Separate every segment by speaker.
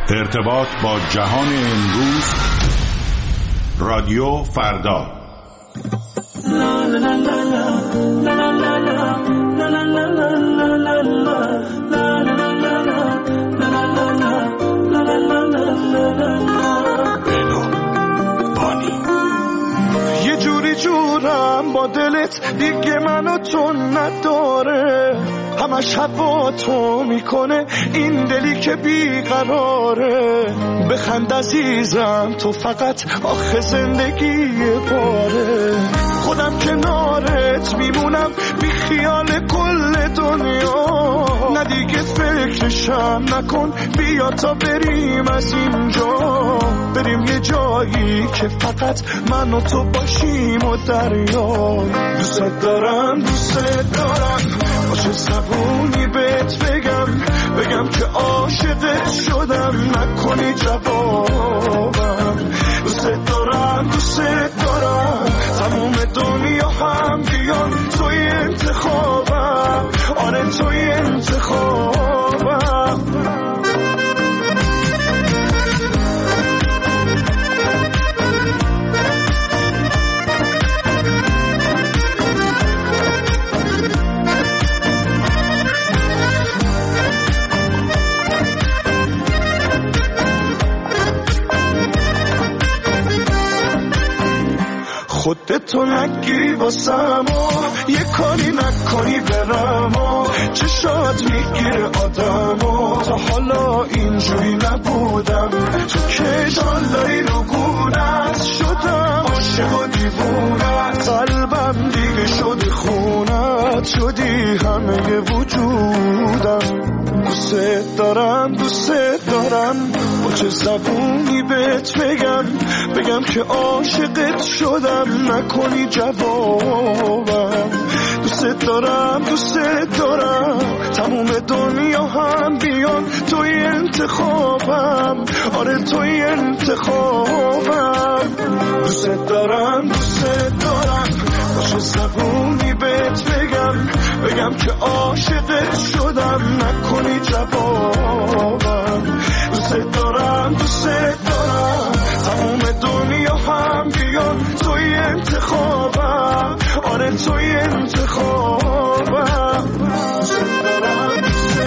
Speaker 1: ارتباط با جهان امروز، رادیو فردا.
Speaker 2: یه جوری جورم با دلت دیگه منو تو نداره، همش هوا تو میکنه این دلی که بیقراره. بخند عزیزم تو فقط آخه زندگی باره، خودم کنارت میمونم بی خیال کل دنیا. نه دیگه فکرشم نکن، بیا تا بریم از اینجا، بریم یه جایی که فقط من و تو باشیم و دریا. دوست دارم با چه زبونی بهت بگم که عاشقت شدم، نکنی جوابم. دوست دارم تموم دنیا هم بیان توی انتخابم، آره توی انتخابم. خودتو نگیری واسم و یه کاری نکنی برم و چشات میگیره آدم و تا حالا اینجوری نبودم. تو که جالایی رو گونت شدم، عاشق و دیوونت، قلبم دیگه شده خونت، شدی همه وجودم. دوست دارم با چه زبونی بهت بگم که عاشقت شدم، نکنی جوابم. دوست دارم تموم دنیا هم بیان توی انتخابم، آره توی انتخابم. دوست دارم با چه زبونی بهت بگم که عاشقت شدم، نکنی جوابم. دوست دارم تموم دنیا هم بیان توی انتخابم، آره توی انتخابم. دوست دارم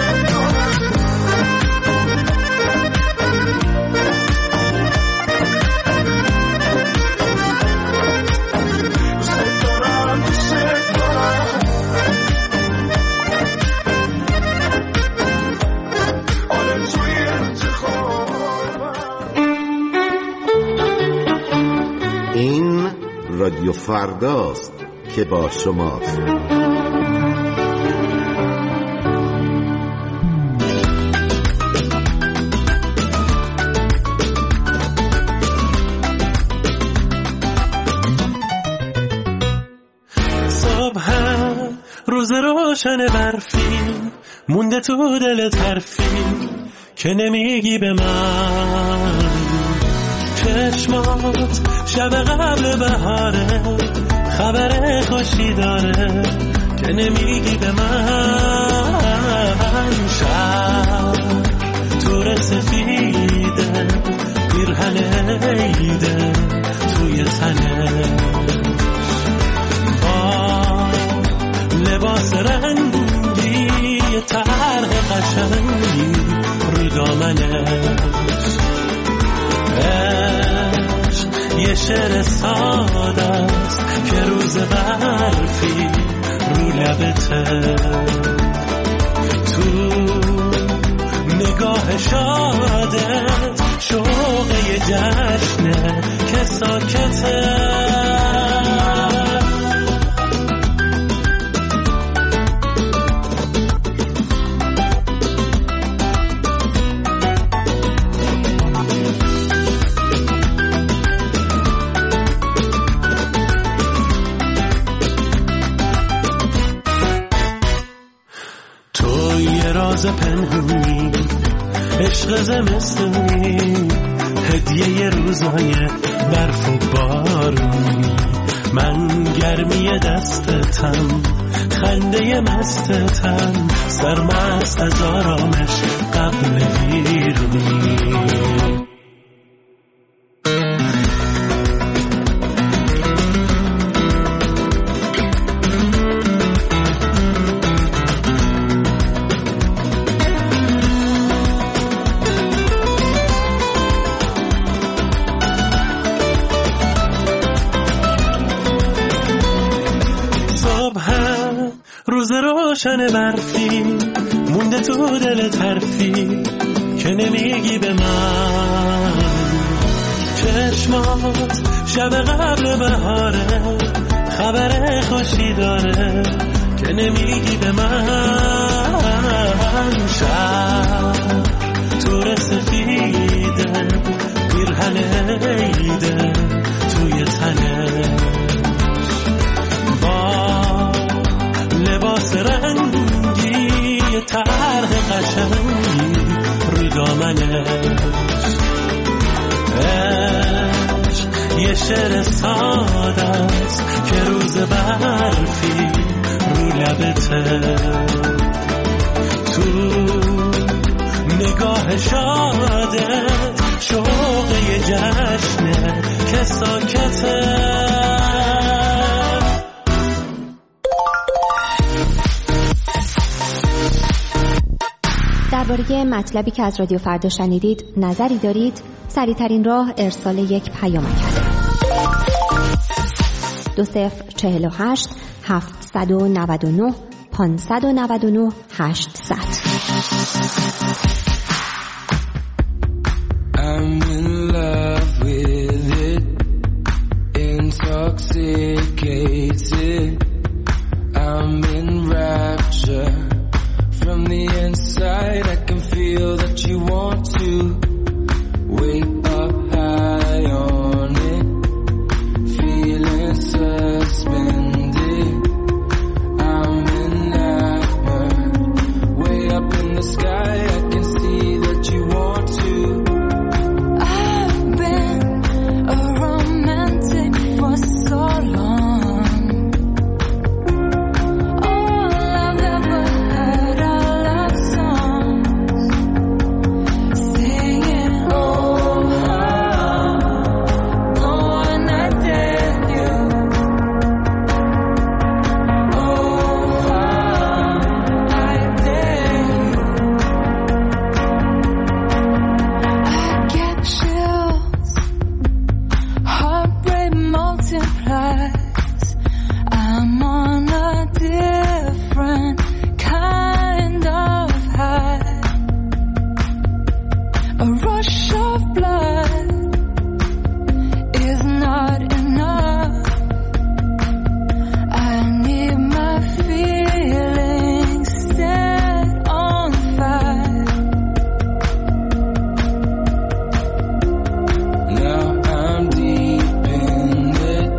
Speaker 3: رادیو فرداست که با شماست.
Speaker 4: صبح روز روشن برفی مونده تو دل طرفی که نمیگی به من. چشمات شب قبل بهاره، خبر خوشی داره که نمیگی به من. شب تور سفیده، پیرهن عیده توی تنه، با لباس رنگی طرح قشنگی رو دامنش. یه شعر ساده است که روز برفی رو لبته، تو نگاه شادت شوق یه جشنه که ساکته. پنهونی عشق زمستونی، هدیه روزای برف و بارونی. من گرمی دستتم، خنده مستتم، سرمست از آرامش قبل ویرونی. تن برفی مونده تو دل طرفی که نمیگی به من. چشمات شب قبل بهاره خبر خوشی داره که نمیگی به من. شب تو سفیده پیرهن عیده توی تنه با لباس رنگی طرح قشنگی روی دامنش. یه شعر ساده است که روز برفی رو لبته تو نگاه شاده شوق یه جشنه که ساکته.
Speaker 5: درباره مطلبی که از رادیو فردا شنیدید نظری دارید؟ سریع‌ترین راه ارسال یک پیامک است. 2048 799 599 800.
Speaker 6: I'm in love with it, intoxicated. I'm in rapture from the inside. I can feel that you want to wake up high on it, feeling suspended. I'm in nightmare, way up in the sky. I can see that you want to.
Speaker 7: I've been a romantic for so long. All I've ever heard are love songs singing, oh how, the one I dare you, oh how I dare you. I get chills, heartbreak multiplies. I'm on a different kind of high. A rush of blood is not enough. I need my feelings set on fire.
Speaker 6: Now I'm deep in it,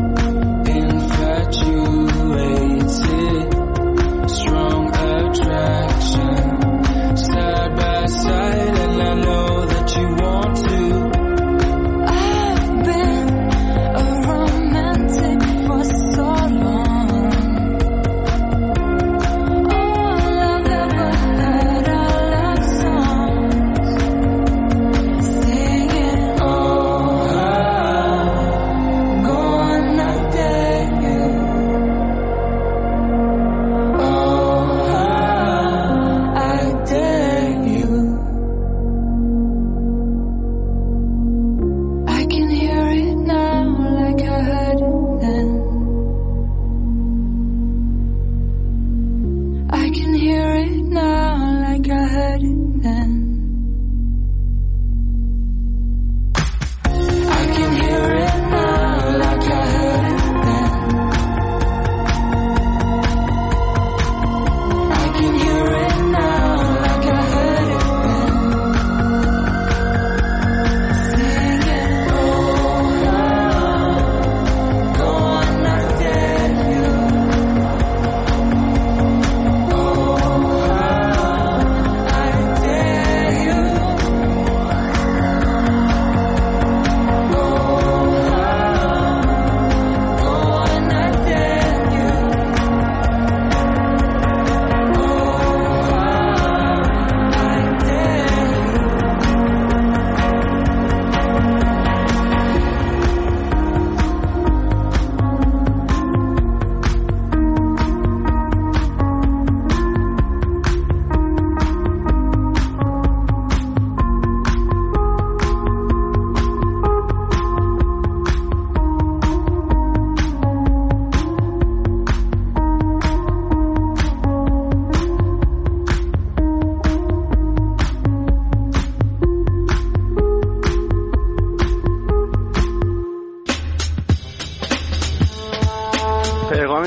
Speaker 6: infatuated, strong attraction, side by side, and I know that you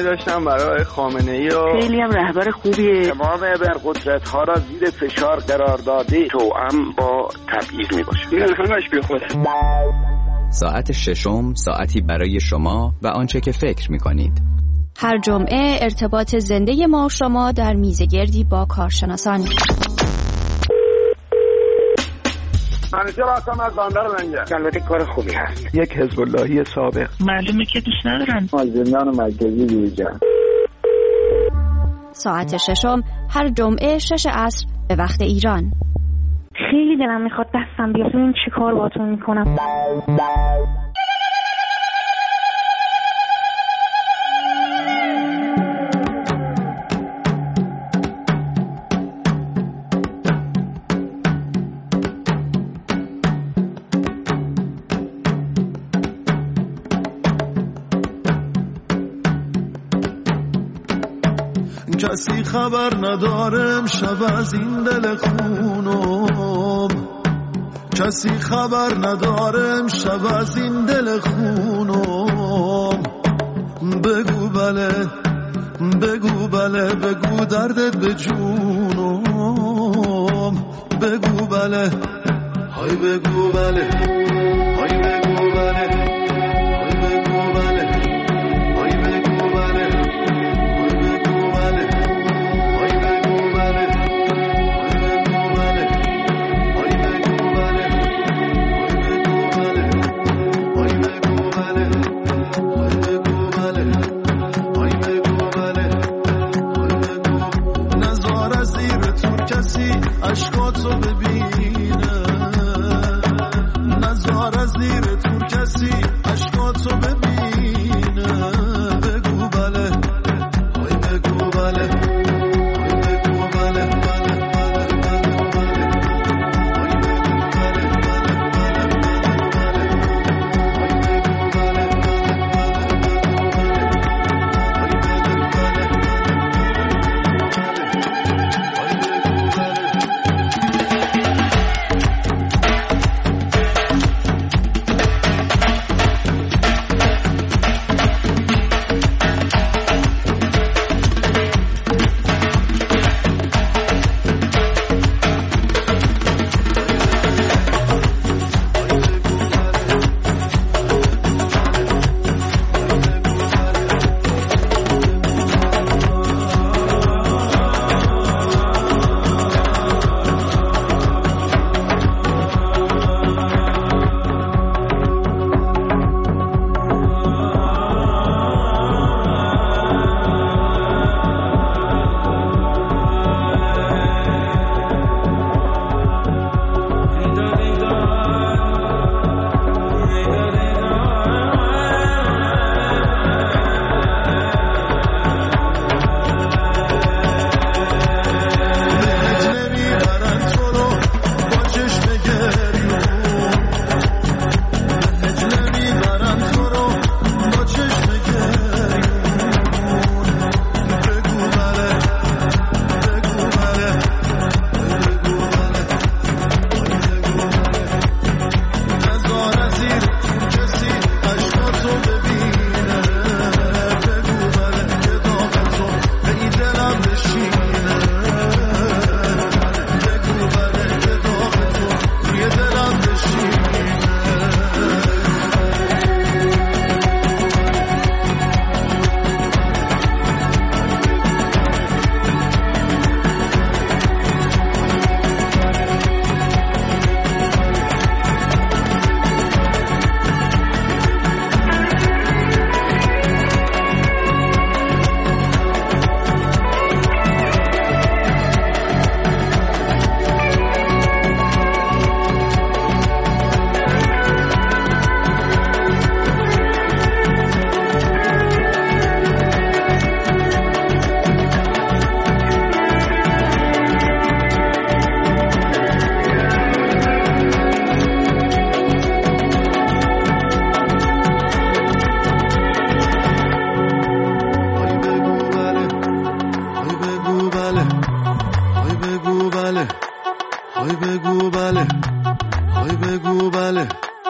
Speaker 8: داشتم برای خامنه‌ای و
Speaker 9: خیلی هم رهبر خوبیه.
Speaker 8: تمام ابرقدرت‌ها را زیر فشار قرار داده توأم با تبعیض میباشه. این همش بیخوده.
Speaker 10: ساعت ششم، ساعتی برای شما و آنچه که فکر می‌کنید.
Speaker 5: هر جمعه ارتباط زنده ما و شما در میزگردی با کارشناسان.
Speaker 8: منیجر هستم از بندر منجر. البته کار خوبی هست. یک حزب اللهی سابق.
Speaker 9: معلومه که دوست ندارن.
Speaker 8: زندان مرکزی بیرجان.
Speaker 5: ساعت ششم هر جمعه 6 عصر به وقت ایران.
Speaker 9: خیلی دلم میخواد دستم بیاد ببین چی کار باهاتون میکنم.
Speaker 2: کسی خبر ندارم شب از این دل خونم، کسی خبر ندارم شب از این دل خونم. بگو بله بگو بله بگو دردت به جونم. بگو بله های بگو بله های بگو بله های بگو بله های بگو بله اشکاتو ببینه، نظر از زیر تو کسی اشکاتو ببینه. بگو بله های بگو بله های بگو بله بله بله بله بله های بگو بله بله بله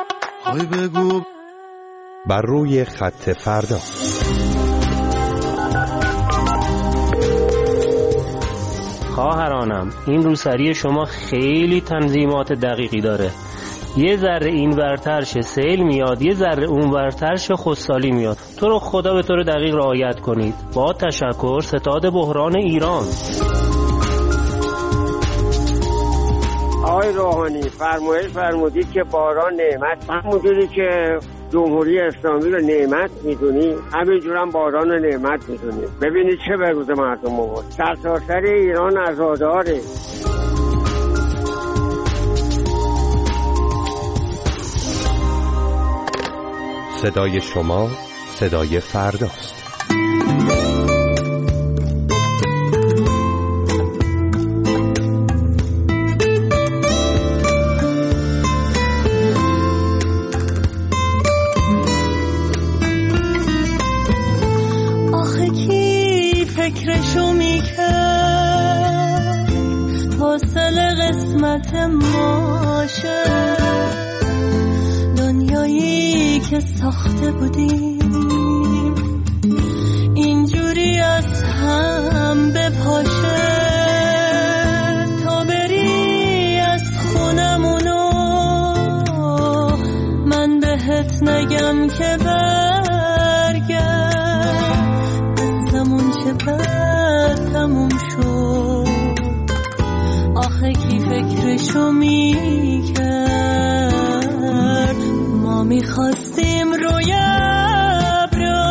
Speaker 1: بر روی خط فردا.
Speaker 11: خواهرانم این روسری شما خیلی تنظیمات دقیقی داره. یه ذره این ورترش سیل میاد، یه ذره اون ورترش خودسالی میاد. تو رو خدا به طور دقیق رعایت کنید. با تشکر، ستاد بحران ایران.
Speaker 12: آقای روحانی فرمودید که باران نعمت، همونجوری که جمهوری اسلامی رو نعمت میدونی همینجور هم باران رو نعمت میدونی. ببینید چه به روز مردم آورد. سرتاسر ایران عزاداره.
Speaker 13: صدای شما صدای فرداست.
Speaker 7: آخه کی فکرشو میکرد حاصل قسمت ماشه، دنیایی که ساخته بودیم اینجوری از هم بپاشه. تا بری از خونمونو من بهت نگم که برگرد، زمون چه بد تموم شد. آخه کی فکرشو میکرد ما میخواستیم روی ابرا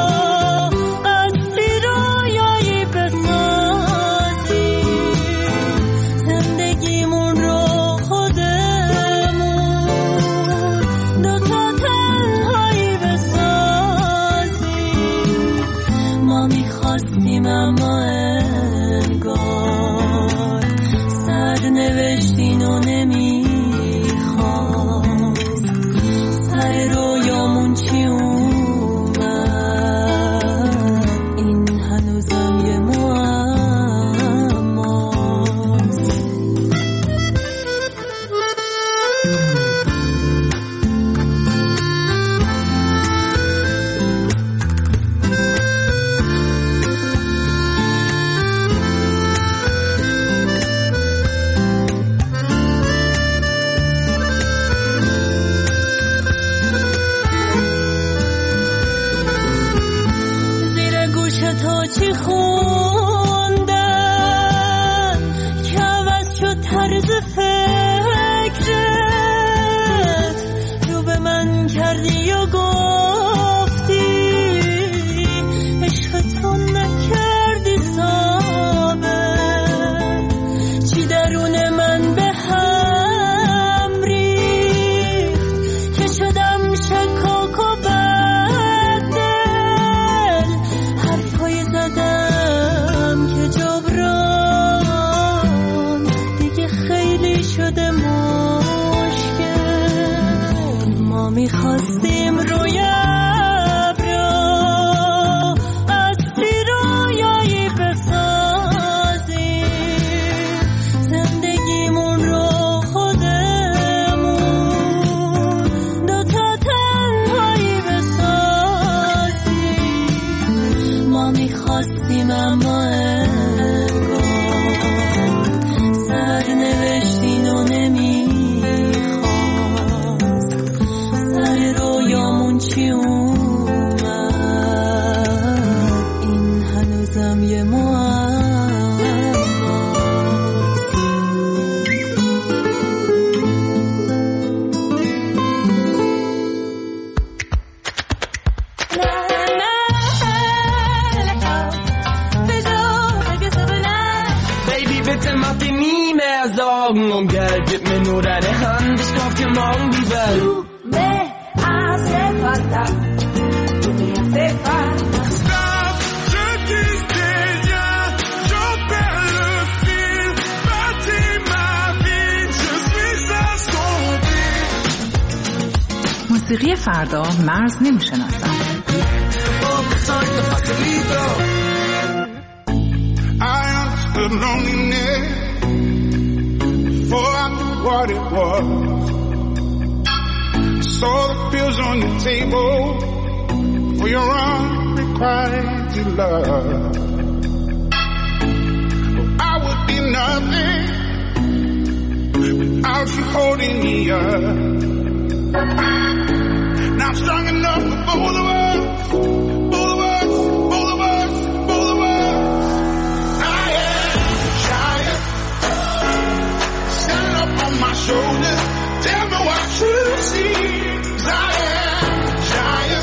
Speaker 7: قصری رویایی بسازیم، زندگیمون رو خودمون دوتا تنهایی بسازیم. ما میخواستیم اما انگار سرنوشتین و نمیخواست. سر رویامون چی اومد این هنوزم یه معماست. تو چی خوندن که عوض شد طرز فکرت، رو به من کردی و گفتی عشقتون نکردی ثابت. چی درون من به هم ریخت که شدم شکاک و زدم که جبران دیگه خیلی شده مشکل. ما میخواستیم روی ابرا قصری رویایی بسازیم، زندگیمون رو خودمون دوتا تنهایی بسازیم. ما میخواستیم اما انگار سرنوشتین و نمیخواست. سر رویامون چی اومد این هنوزم یه
Speaker 6: Sorgen um Geld, gib mir nur deine Hand, ich kauf dir morgen die Welt. Du me hace falta, tu me hace falta.
Speaker 2: Stop, je dis déjà, j'en perds le fil, bâtis ma vie, je suis assombri.
Speaker 14: موسیقی فردا مرز نمیشناسد.
Speaker 2: I understood loneliness before I knew what it was. Saw the pills on the table for your unrequited love. I would be nothing without you holding me up. Now I'm strong enough for both of us, both of us, both of us, both of us. I am a giant, standing up on my shoulders. Tell me what you see. 'Cause I am a giant.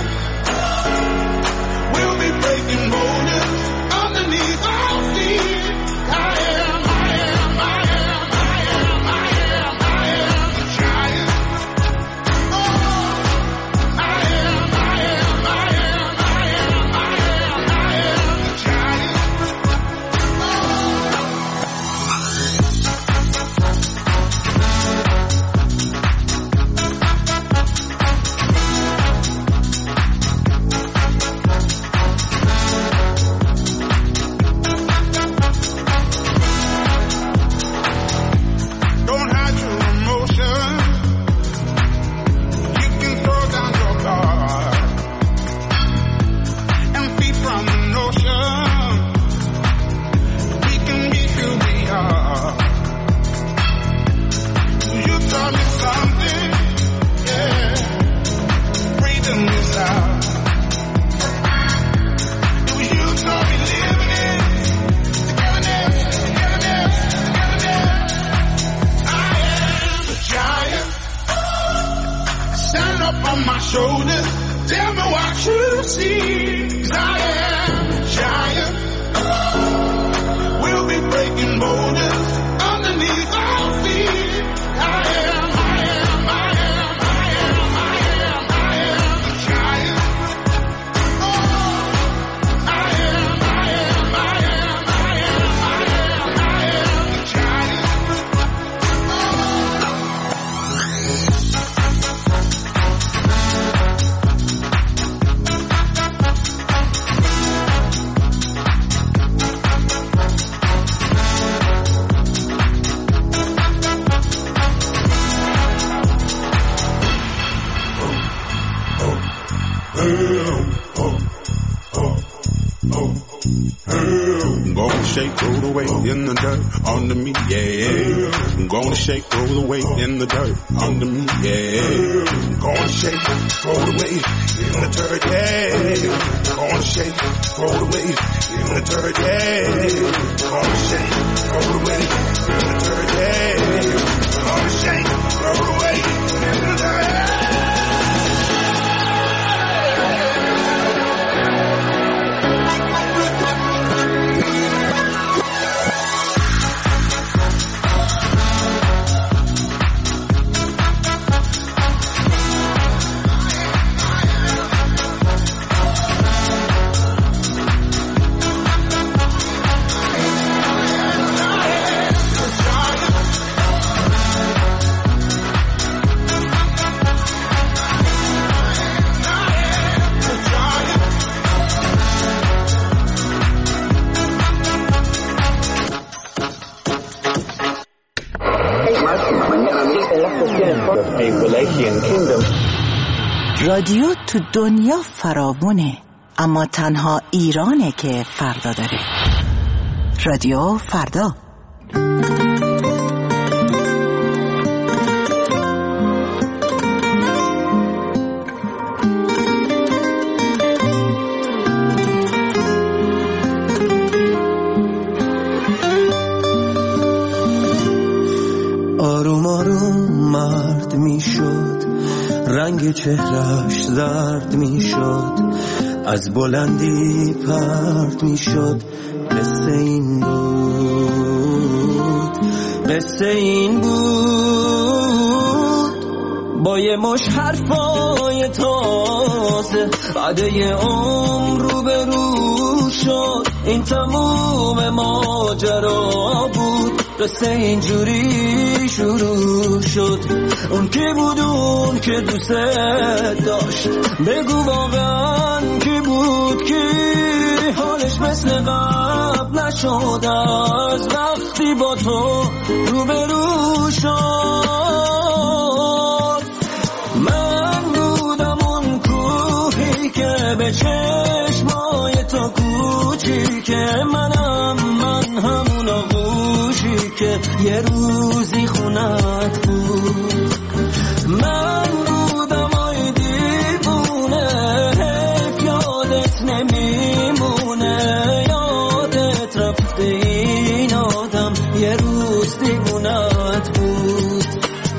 Speaker 2: We'll be breaking boulders underneath our feet. I am a giant. Oh, I am a giant. Don't hide your emotions. You can throw down your guard and feed from the notion. We can be who we are. You taught me something, yeah. Freedom is out. It was you taught me living it. Togetherness, togetherness, togetherness. I am a giant. Stand up on my shoulders. Tell me what you see. 'Cause I am a giant. We'll be breaking boulders underneath our feet. I am a giant. Oh, I am a giant.
Speaker 1: I'm gonna shake, roll the weight in the dirt under me, yeah. I'm gonna shake, roll the weight in the dirt under me, yeah. I'm gonna shake, roll the weight in the dirt, yeah. Gonna shake, roll the weight in the dirt, yeah. Gonna shake, roll the weight in the dirt, yeah. Gonna shake, roll the weight in the dirt, yeah.
Speaker 14: رادیو تو دنیا فراوونه، اما تنها ایرانه که فردا داره. رادیو فردا.
Speaker 15: آروم آروم مرد می شد، رنگ چهرش زرد می شد، از بلندی پرد می شد. قصه این بود، قصه این بود، با یه مش حرفای تازه بعد یه عمر رو به رو شد. این تموم ماجرا بود، قصه اینجوری شروع شد. اون کی بود اون که دوست داشت؟ بگو واقعا کی بود کی؟ حالش مثل قبل نشد از وقتی با تو روبرو شد. من بودم اون کوهی که به چشمای تو کوچیک، من همون آغوش گوشی که یه روزی خونت بود. من بودم آی دیوونه، حیف یادت نمیمونه، یادت رفته این آدم یه روز دیوونت بود.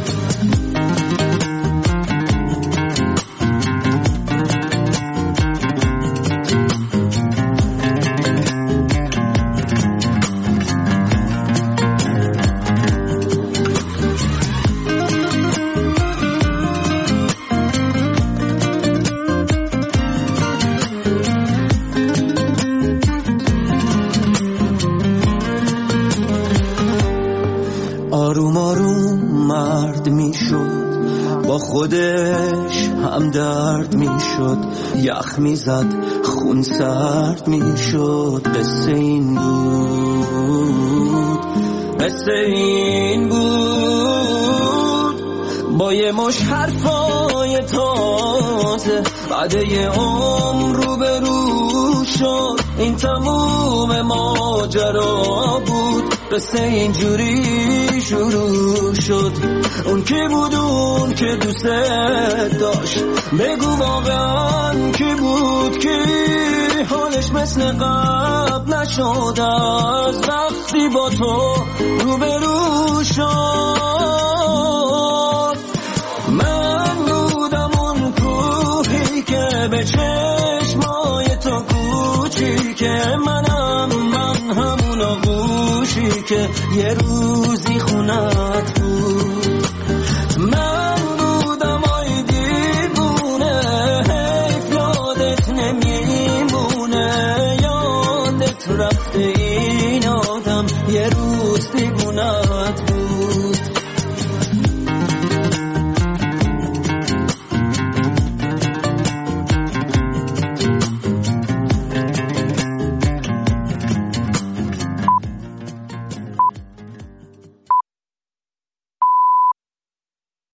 Speaker 15: آروم آروم مرد می شد، با خودش هم درد می شد، یخ می زد خون سرد می شد. قصه این بود، قصه این بود، با یه مش حرفای تازه بعد یه عمر رو به رو شد. این تموم ماجرا بود، قصه اینجوری شروع شد. اون کی بود اون که دوست داشت، بگو واقعا کی بود کی؟ حالش مثل قبل نشد از وقتی با تو روبرو شد. من بودم اون کوهی که به چشمای تو کوچیکه، من همون آغوشی که یه روزی خونت بود.